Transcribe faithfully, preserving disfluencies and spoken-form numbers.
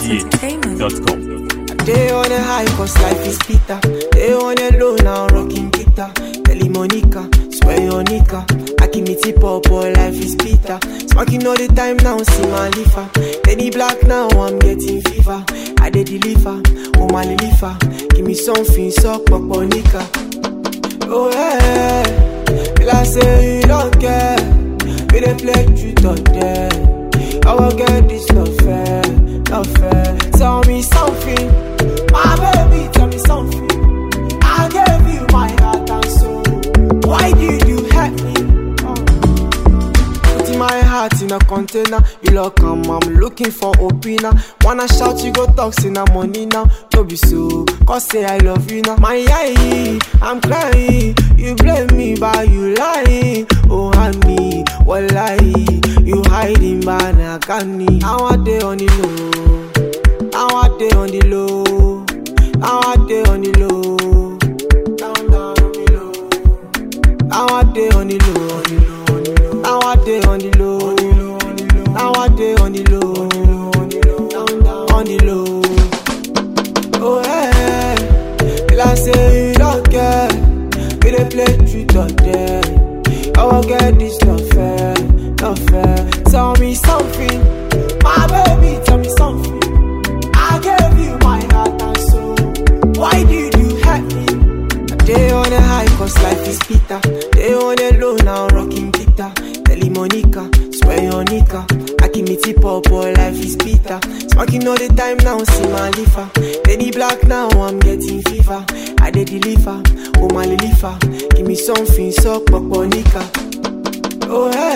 entertainment dot com. They on a high cause life is bitter. They on a low now rocking guitar. Kelly Monica, swear your nika. Akimiti pop boy, life is bitter. Smoking all the time now, see my liver. Penny black now, I'm getting fever. I dey deliver, oh my liver. Give me something, suck pop Monica. Oh yeah, will I say you don't care? We dey play truth or dare. I will get this not fair, not fair. Tell me something, my baby, tell me something. I gave you my heart and soul. Why did you hurt me? Putting my heart in a container. You look come, I'm looking for opina. Wanna shout, you go talk, say na money now. Don't be so, cause say I love you now. My eye, I'm crying. You blame me, but you lying. Oh honey, what lie? You hiding, but I can't. Now I day on the low. Now I day on the low. Now I day on the low. Down, down on the low. Now I day on the low. Now I day on the low. Now I day on the low. Down, down on the low. Oh yeah, till I say you don't care. We dey play truth or dare. I will get this not fair, not fair. Tell me something, my baby, tell me something. I gave you my heart and soul. Why did you hurt me? They on a high cause life is bitter. They on a low now rocking guitar. Kelly Monica, swear your nika. Akimiti pop boy, life is bitter. Smoking all the time now, see my liver. Penny black now, I'm getting fever. I dey deliver, oh my liver. Give me something, suck pop Monica. Oh hey.